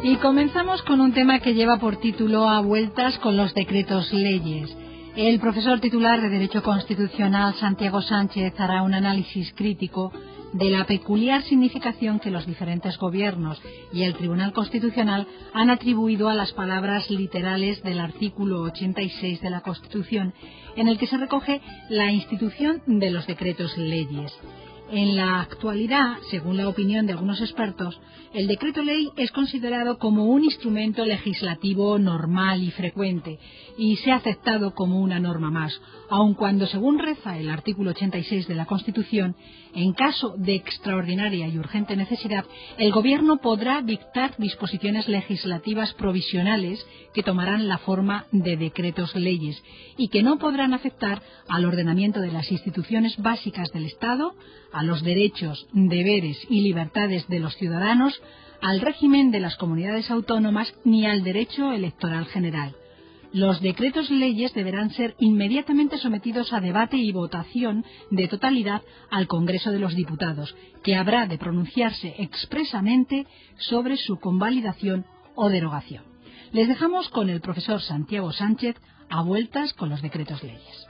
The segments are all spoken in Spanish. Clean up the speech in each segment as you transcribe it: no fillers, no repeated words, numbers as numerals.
Y comenzamos con un tema que lleva por título A vueltas con los decretos leyes. El profesor titular de Derecho Constitucional, Santiago Sánchez, hará un análisis crítico de la peculiar significación que los diferentes gobiernos y el Tribunal Constitucional han atribuido a las palabras literales del artículo 86 de la Constitución, en el que se recoge la institución de los decretos leyes. En la actualidad, según la opinión de algunos expertos, el decreto ley es considerado como un instrumento legislativo normal y frecuente y se ha aceptado como una norma más, aun cuando, según reza el artículo 86 de la Constitución, en caso de extraordinaria y urgente necesidad, el Gobierno podrá dictar disposiciones legislativas provisionales que tomarán la forma de decretos leyes y que no podrán afectar al ordenamiento de las instituciones básicas del Estado, a los derechos, deberes y libertades de los ciudadanos, al régimen de las comunidades autónomas ni al derecho electoral general. Los decretos leyes deberán ser inmediatamente sometidos a debate y votación de totalidad al Congreso de los Diputados, que habrá de pronunciarse expresamente sobre su convalidación o derogación. Les dejamos con el profesor Santiago Sánchez a vueltas con los decretos leyes.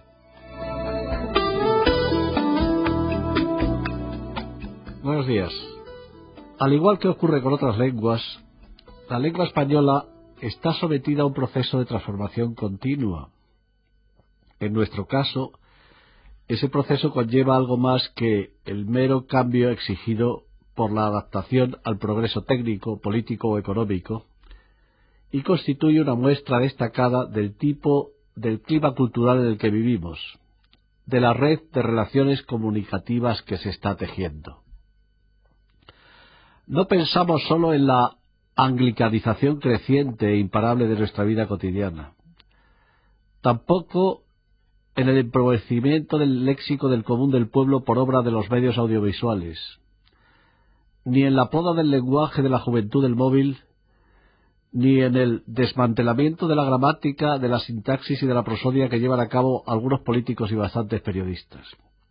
Buenos días. Al igual que ocurre con otras lenguas, la lengua española está sometida a un proceso de transformación continua. En nuestro caso, ese proceso conlleva algo más que el mero cambio exigido por la adaptación al progreso técnico, político o económico, y constituye una muestra destacada del tipo del clima cultural en el que vivimos, de la red de relaciones comunicativas que se está tejiendo. No pensamos solo en la anglicanización creciente e imparable de nuestra vida cotidiana. Tampoco en el empobrecimiento del léxico del común del pueblo por obra de los medios audiovisuales, ni en la poda del lenguaje de la juventud del móvil, ni en el desmantelamiento de la gramática, de la sintaxis y de la prosodia que llevan a cabo algunos políticos y bastantes periodistas.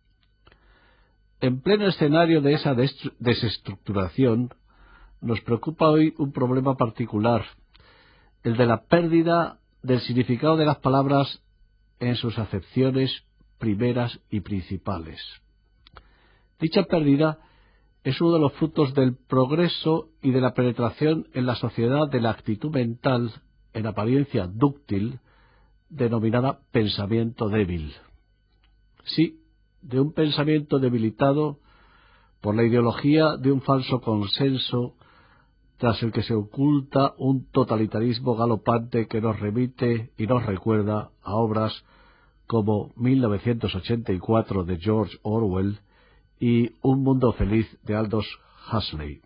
En pleno escenario de esa desestructuración, nos preocupa hoy un problema particular, el de la pérdida del significado de las palabras en sus acepciones primeras y principales. Dicha pérdida es uno de los frutos del progreso y de la penetración en la sociedad de la actitud mental, en apariencia dúctil, denominada pensamiento débil. Sí, de un pensamiento debilitado por la ideología de un falso consenso tras el que se oculta un totalitarismo galopante que nos remite y nos recuerda a obras como 1984 de George Orwell y Un mundo feliz de Aldous Huxley.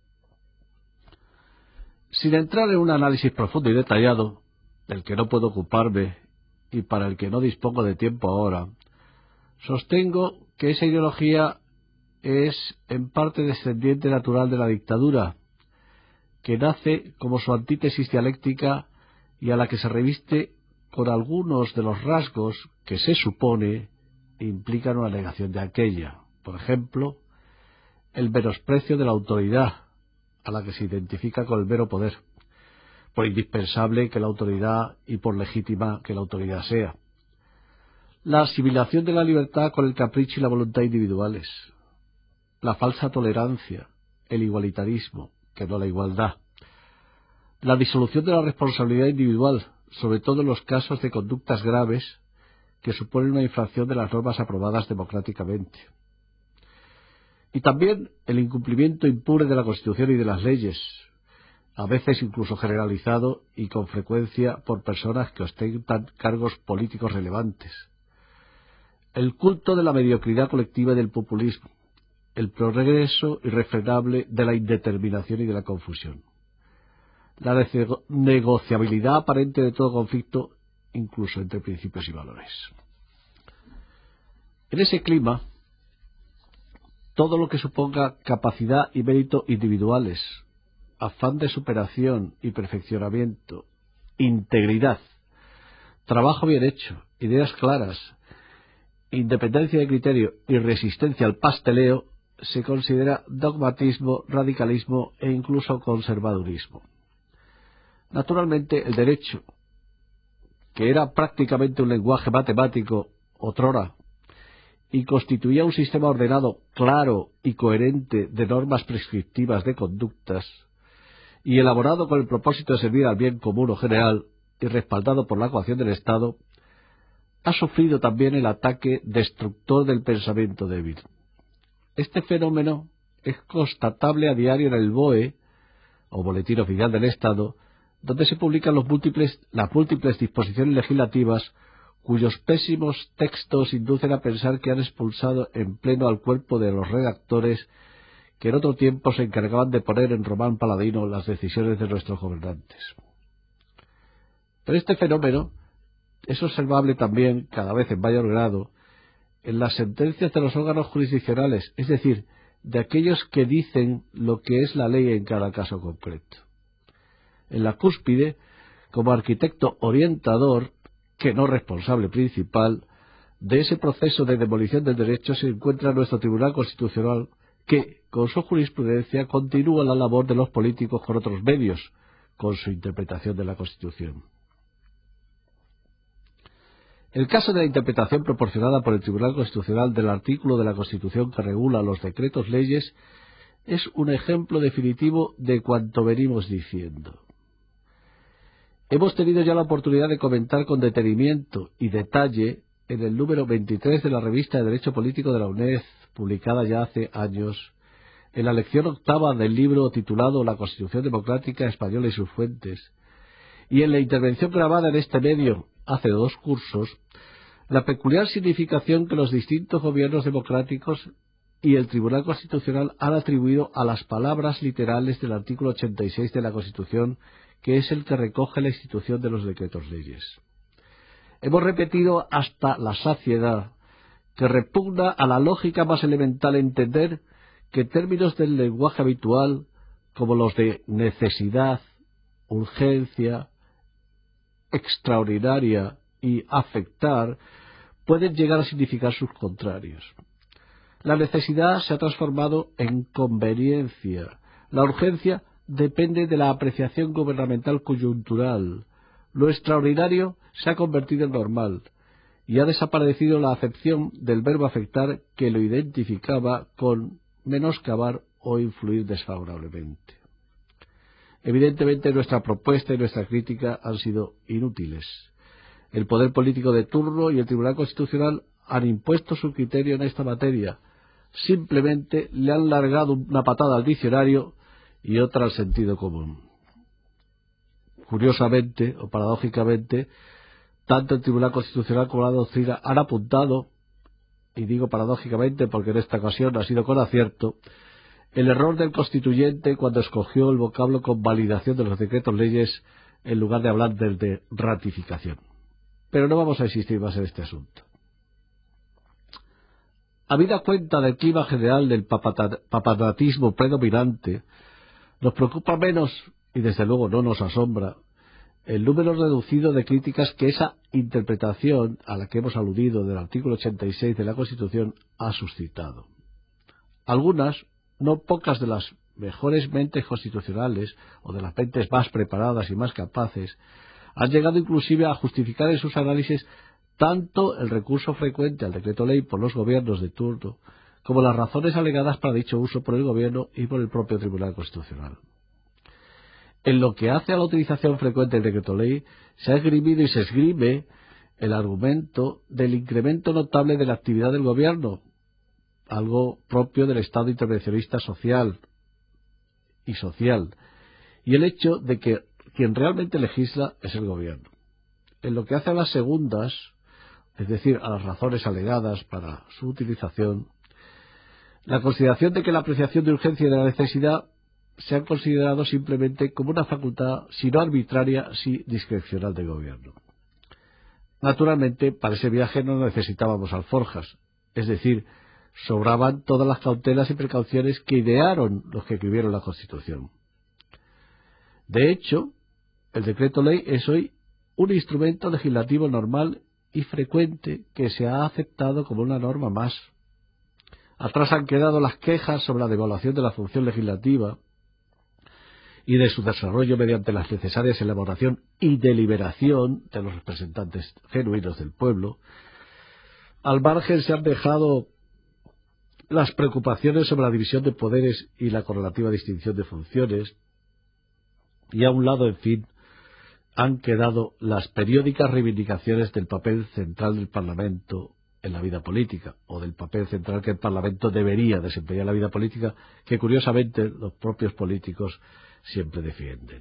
Sin entrar en un análisis profundo y detallado, del que no puedo ocuparme y para el que no dispongo de tiempo ahora, sostengo que esa ideología es en parte descendiente natural de la dictadura, que nace como su antítesis dialéctica y a la que se reviste con algunos de los rasgos que se supone implican una negación de aquella. Por ejemplo, el menosprecio de la autoridad, a la que se identifica con el mero poder, por indispensable que la autoridad y por legítima que la autoridad sea. La asimilación de la libertad con el capricho y la voluntad individuales, la falsa tolerancia, el igualitarismo, que no la igualdad, la disolución de la responsabilidad individual, sobre todo en los casos de conductas graves que suponen una infracción de las normas aprobadas democráticamente, y también el incumplimiento impune de la Constitución y de las leyes, a veces incluso generalizado y con frecuencia por personas que ostentan cargos políticos relevantes, el culto de la mediocridad colectiva y del populismo, el progreso irrefrenable de la indeterminación y de la confusión, la negociabilidad aparente de todo conflicto, incluso entre principios y valores. En ese clima, todo lo que suponga capacidad y mérito individuales, afán de superación y perfeccionamiento, integridad, trabajo bien hecho, ideas claras, independencia de criterio y resistencia al pasteleo, se considera dogmatismo, radicalismo e incluso conservadurismo. Naturalmente, el derecho, que era prácticamente un lenguaje matemático otrora, y constituía un sistema ordenado, claro y coherente de normas prescriptivas de conductas, y elaborado con el propósito de servir al bien común o general, y respaldado por la coacción del Estado, ha sufrido también el ataque destructor del pensamiento débil. Este fenómeno es constatable a diario en el BOE, o Boletín Oficial del Estado, donde se publican las múltiples disposiciones legislativas cuyos pésimos textos inducen a pensar que han expulsado en pleno al cuerpo de los redactores que en otro tiempo se encargaban de poner en román paladino las decisiones de nuestros gobernantes. Pero este fenómeno es observable también, cada vez en mayor grado, en las sentencias de los órganos jurisdiccionales, es decir, de aquellos que dicen lo que es la ley en cada caso concreto. En la cúspide, como arquitecto orientador, que no responsable principal, de ese proceso de demolición del derecho se encuentra nuestro Tribunal Constitucional, que, con su jurisprudencia, continúa la labor de los políticos con otros medios, con su interpretación de la Constitución. El caso de la interpretación proporcionada por el Tribunal Constitucional del artículo de la Constitución que regula los decretos leyes es un ejemplo definitivo de cuanto venimos diciendo. Hemos tenido ya la oportunidad de comentar con detenimiento y detalle en el número 23 de la revista de Derecho Político de la UNED, publicada ya hace años, en la lección octava del libro titulado La Constitución Democrática Española y sus fuentes, y en la intervención grabada en este medio hace 2 cursos, la peculiar significación que los distintos gobiernos democráticos y el Tribunal Constitucional han atribuido a las palabras literales del artículo 86 de la Constitución, que es el que recoge la institución de los decretos leyes. Hemos repetido hasta la saciedad que repugna a la lógica más elemental entender que términos del lenguaje habitual, como los de necesidad, urgencia, extraordinaria y afectar, pueden llegar a significar sus contrarios. La necesidad se ha transformado en conveniencia. La urgencia depende de la apreciación gubernamental coyuntural. Lo extraordinario se ha convertido en normal y ha desaparecido la acepción del verbo afectar que lo identificaba con menoscabar o influir desfavorablemente. Evidentemente nuestra propuesta y nuestra crítica han sido inútiles. El poder político de turno y el Tribunal Constitucional han impuesto su criterio en esta materia. Simplemente le han largado una patada al diccionario y otra al sentido común. Curiosamente o paradójicamente, tanto el Tribunal Constitucional como la doctrina han apuntado, y digo paradójicamente porque en esta ocasión ha sido con acierto, el error del constituyente cuando escogió el vocablo convalidación de los decretos leyes en lugar de hablar del de ratificación. Pero no vamos a insistir más en este asunto. Habida cuenta del clima general del papanatismo predominante, nos preocupa menos, y desde luego no nos asombra, el número reducido de críticas que esa interpretación a la que hemos aludido del artículo 86 de la Constitución ha suscitado. Algunas, no pocas de las mejores mentes constitucionales o de las mentes más preparadas y más capaces, han llegado inclusive a justificar en sus análisis tanto el recurso frecuente al decreto ley por los gobiernos de turno como las razones alegadas para dicho uso por el gobierno y por el propio Tribunal Constitucional. En lo que hace a la utilización frecuente del decreto ley, se ha esgrimido y se esgrime el argumento del incremento notable de la actividad del gobierno, algo propio del Estado intervencionista social, y el hecho de que quien realmente legisla es el gobierno. En lo que hace a las segundas, es decir, a las razones alegadas para su utilización, la consideración de que la apreciación de urgencia y de la necesidad se han considerado simplemente como una facultad, si no arbitraria, sí discrecional del gobierno. Naturalmente, para ese viaje no necesitábamos alforjas, es decir, sobraban todas las cautelas y precauciones que idearon los que escribieron la Constitución. De hecho, el decreto ley es hoy un instrumento legislativo normal y frecuente que se ha aceptado como una norma más. Atrás han quedado las quejas sobre la devaluación de la función legislativa y de su desarrollo mediante las necesarias elaboración y deliberación de los representantes genuinos del pueblo. Al margen se han dejado las preocupaciones sobre la división de poderes y la correlativa distinción de funciones, y a un lado, en fin, han quedado las periódicas reivindicaciones del papel central del Parlamento en la vida política, o del papel central que el Parlamento debería desempeñar en la vida política, que curiosamente los propios políticos siempre defienden.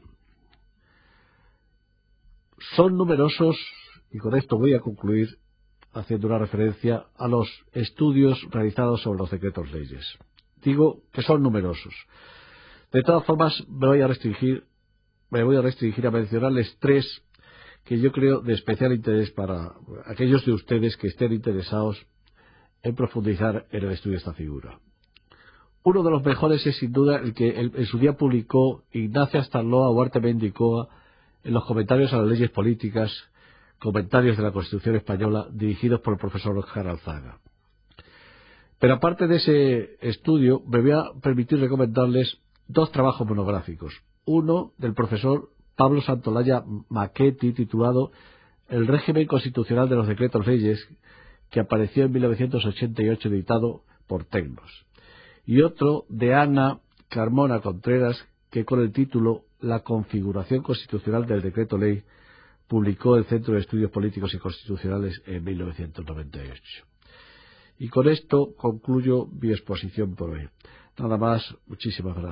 Son numerosos, y con esto voy a concluir haciendo una referencia a los estudios realizados sobre los decretos leyes. Digo que son numerosos. De todas formas, me voy a restringir a mencionarles tres que yo creo de especial interés para aquellos de ustedes que estén interesados en profundizar en el estudio de esta figura. Uno de los mejores es sin duda el que en su día publicó Ignacio Astarloa Huarte Mendicoa en los comentarios a las leyes políticas, comentarios de la Constitución Española, dirigidos por el profesor Óscar Alzaga. Pero aparte de ese estudio, me voy a permitir recomendarles dos trabajos monográficos. Uno del profesor Pablo Santolaya Machetti, titulado El régimen constitucional de los decretos leyes, que apareció en 1988, editado por Tecnos. Y otro de Ana Carmona Contreras, que con el título La configuración constitucional del decreto ley, publicó el Centro de Estudios Políticos y Constitucionales en 1998. Y con esto concluyo mi exposición por hoy. Nada más, muchísimas gracias.